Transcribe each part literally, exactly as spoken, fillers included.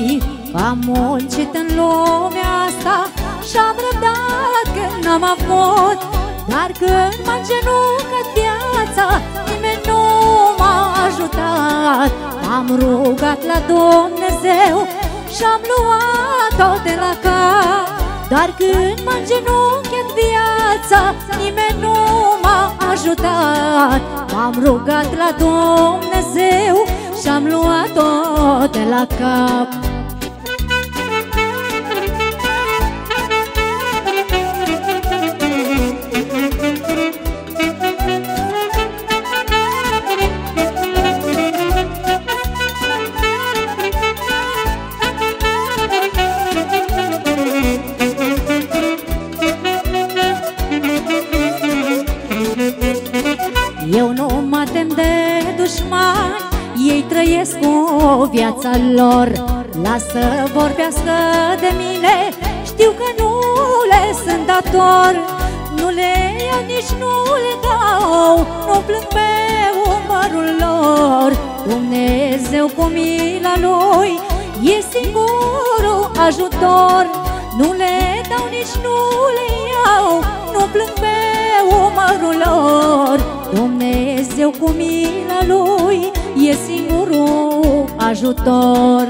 copii, am muncit în lumea asta și-am răbdat că n-am avut. Dar când m-a îngenunchiat viața, nimeni nu m-a ajutat. M-am rugat la Dumnezeu și-am luat-o de la cap. Dar când m-a îngenunchiat viața, nimeni nu m-a ajutat. M-am rugat la Dumnezeu și-am luat-o de la cap. Eu nu mă tem de dușmani, ei trăiesc cu viața lor. Lasă vorbească de mine, știu că nu le sunt dator. Nu le ia, nici nu le dau, nu plâng pe umărul lor. Dumnezeu cu mila Lui e singurul ajutor. Nu le dau, nici nu le iau, nu plâng pe umărul lor. Dumnezeu cu mila Lui e singurul ajutor.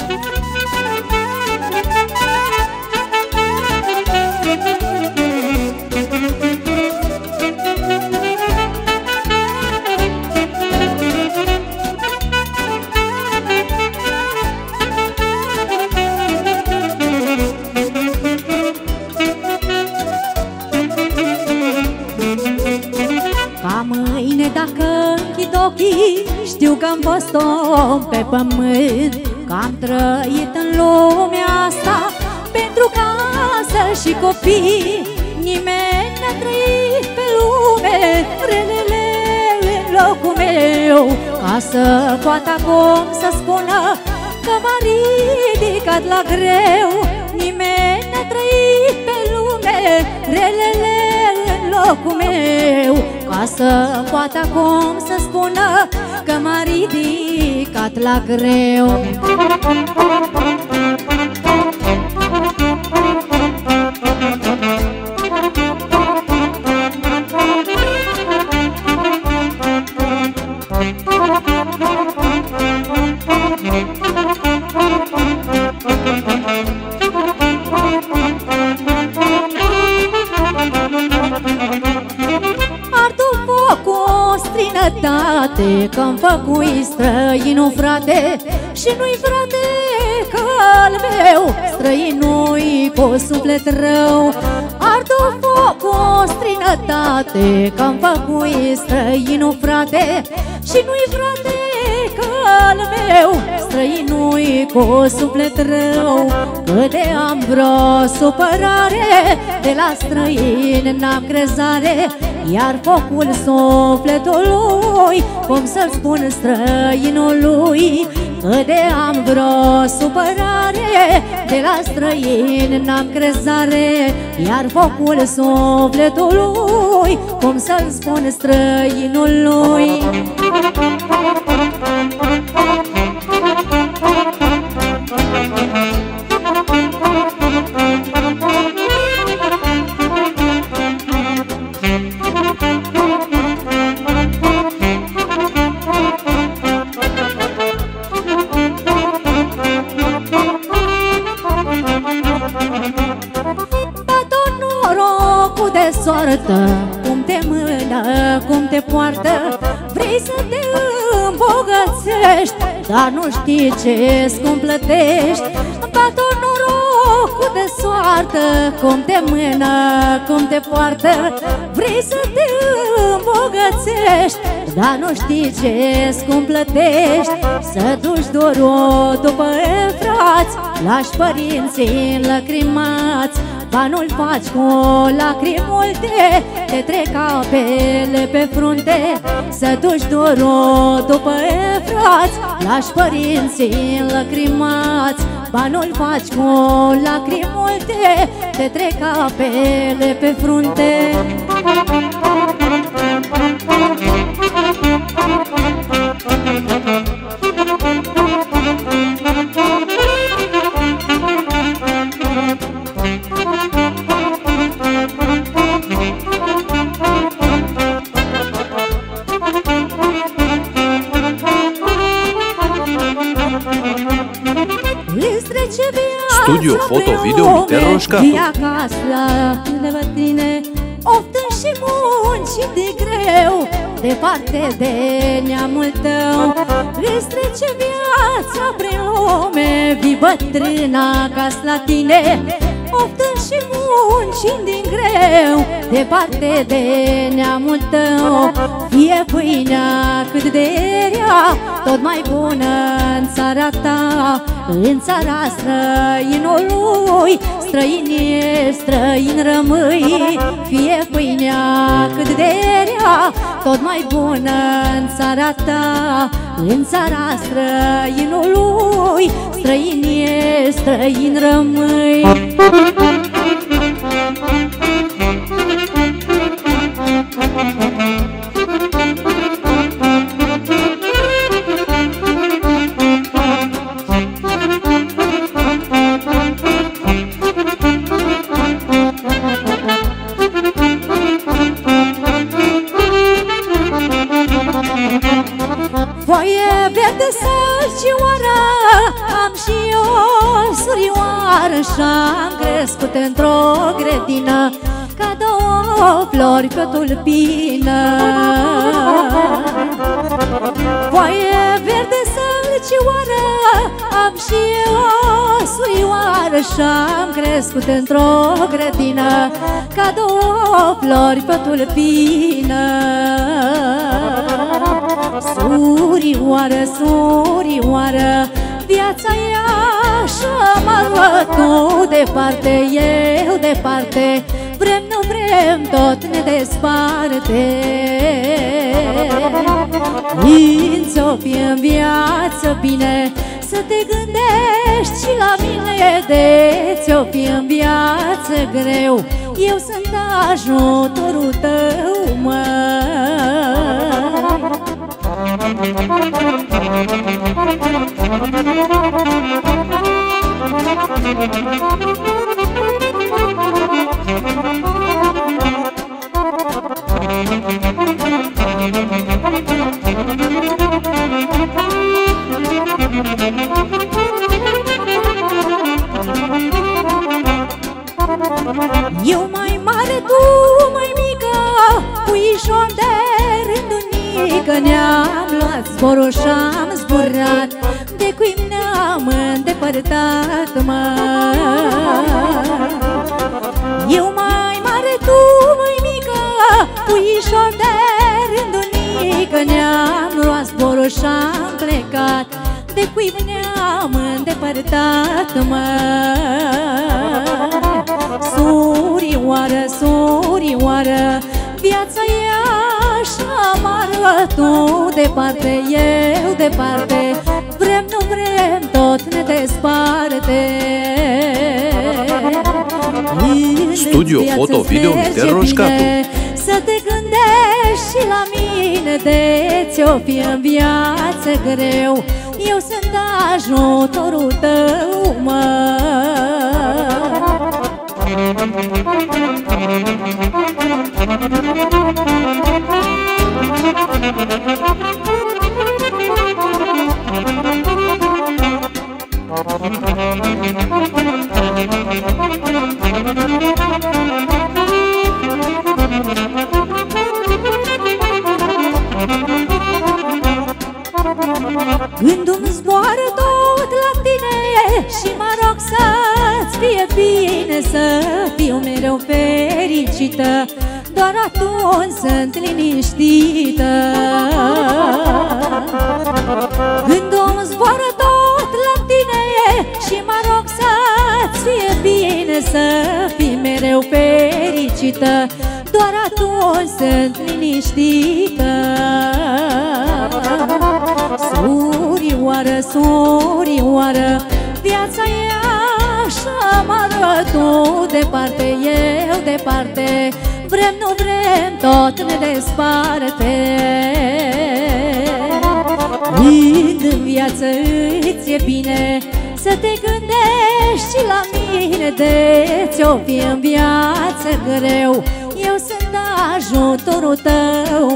Ca mâine dacă închid ochii, știu că am fost om pe pământ, că am trăit în lumea asta pentru casă și copii. Nimeni n-a trăit pe lume relele în locul meu, ca să poată acum să spună că m-a ridicat la greu. Nimeni n-a trăit pe lume relele în locul meu, ca să poată acum să spună că m-a ridicat la greu. Că-mi făcui străinul frate și nu-i frate ca al meu, străinul cu suflet rău. Ardu foc cu străinătate, că-mi făcui străinul frate și nu-i frate ca al meu, străinul cu suflet rău. Cât de am vreo supărare, de la străin n-am crezare, iar focul sufletului, cum să-l spun străinului? Cât de am vreo supărare, de la străin n-am crezare, iar focul sufletului, cum să-l spun străinului? Soartă, cum te mână, cum te poartă, vrei să te îmbogățești, dar nu știi ce scump plătești. Bat-o norocul de soartă, cum te mână, cum te poartă, vrei să te îmbogățești, dar nu știi ce scump plătești. Să duci dorul după frați, lași părinții înlăcrimați, banul faci cu lacrimi multe, te trec apele pe frunte. Să duci dorul după frați, lași părinții înlăcrimați, banul faci cu lacrimi multe, te trec apele pe frunte. îți trece viața. Studio Foto Video Mitel Roșcatu. Vii acasă la tine, oftă și munci de greu, departe de neamul tău. Îți trece viața prin lume, vii bătrâna acasă la tine, oftă și munci din greu, departe de neamul tău. Fie pâinea cât de rea, tot mai bună în țara ta. În țara străinului, străin e, străin rămâi. Fie pâinea cât de rea, tot mai bună în țara ta. În țara străinului, străin e, străin rămâi. Foaie verde sălcioară, am și eu surioară, și-am crescut într-o grădină, ca două flori pe tulpină. Foaie verde sălcioară, am și eu surioară, și-am crescut într-o grădină, ca două flori pe tulpină. Surioară, surioară, viața e așa mare, tu departe, eu departe, vrem, nu vrem, tot ne desparte. Îți-o fie în viață bine, să te gândești și la mine, de ți-o fie în viață greu, eu sunt ajutorul tău, măi. Eu mai mare, tu mai mică, puișor de rândunică, ne-am luat zborul și-am zburat, de cui ne-am îndepărtat, măi. Eu mai mare, tu mai mică, puișor de rândunică, ne-am luat zborul și-am plecat, de cui ne-am îndepărtat, măi. Surioară, surioară, viața e așa mare, tu departe, eu departe, vrem, nu vrem, tot ne desparte. Studio Foto Video Mitel Roșcatu. Să te gândești și la mine, de ți-o fie în viață greu, eu sunt ajutorul tău, măi. Gândul-mi zboară tot la tine și mă rog să-ți fie bine, să fiu mereu fericită, doar atunci sunt liniștită. Gândul-mi zboară tot la tine și mă rog să-ți fie bine, să fii mereu fericită, doar atunci sunt liniștită. Surioară, surioară, viața e așa mare, tu departe, eu departe, vrem, nu vrem, tot ne desparte. Când în viață îți e bine, să te gândești și la mine, de ți-o fie în viață greu, eu sunt ajutorul tău,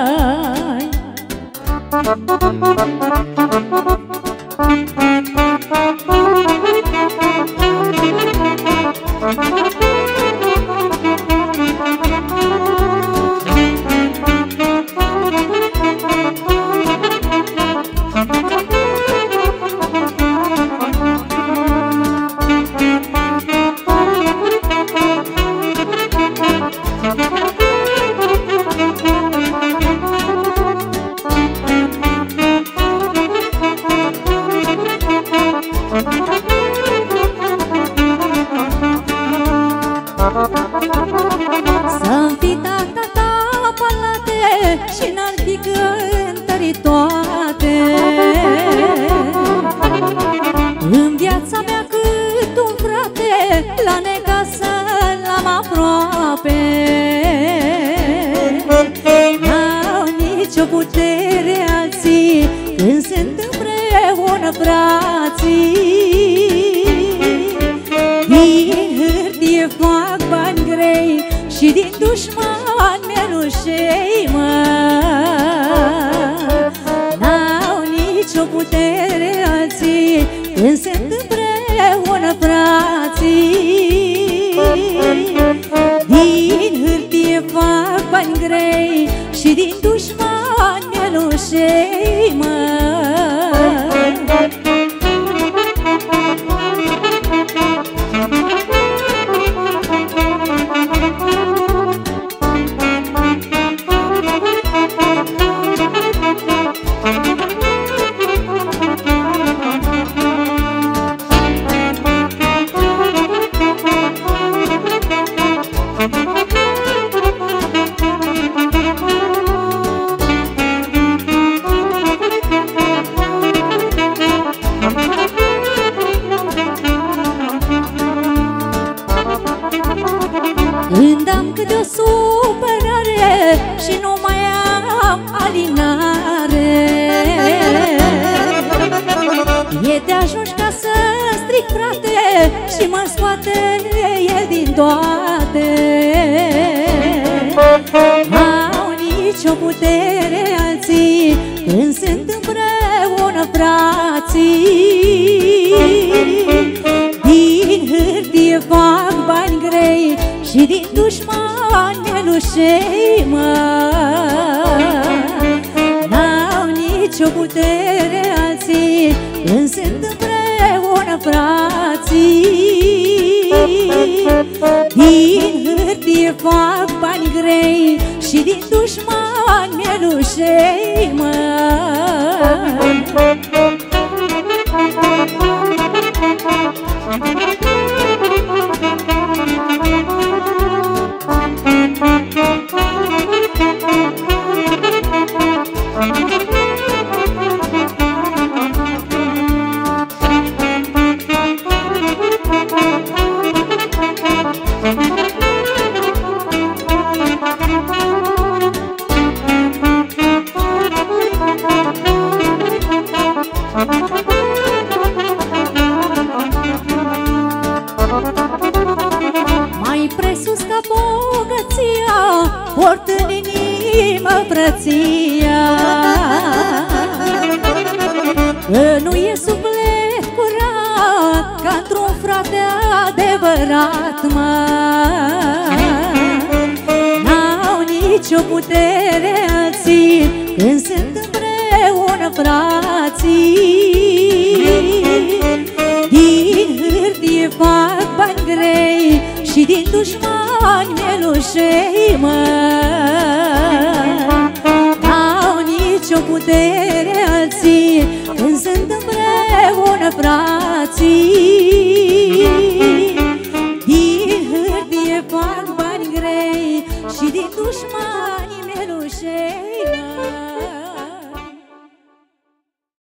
măi. Să-mi fi tata palate și n-ar fi cântărit toate. În viața mea cât un frate, la necasă l-am aproape. N-au nicio putere alții când sunt împreună frații. Din hârtie fac bani grei și din dușmani mielușei, mă. N-au nicio putere alții când sunt împreună frații. Din hârtie fac bani grei și din dușmani mielușei, mă. Când am câte o supărare și nu mai am alinare, e de ajuns ca să stric, frate, și mă scoate el din toate. N-au nicio putere alții când sunt împreună frații. Din hârtie fac bani grei și din dușmani mielușei, mă. N-au nicio putere alții când sunt împreună frații. Din hârtie fac bani grei și din dușmani mielușei, mă. Mai presus ca bogăția, port în inimă frăția. Că nu e suflet curat ca într-un frate adevărat, mă. N-au nicio putere alții când sunt împreună frații. Din hârtie fac bani grei și din dușmani mielușei, mă. N-au nicio putere alții când sunt împreună frații. Din hârtie fac bani grei și din dușmani mielușei,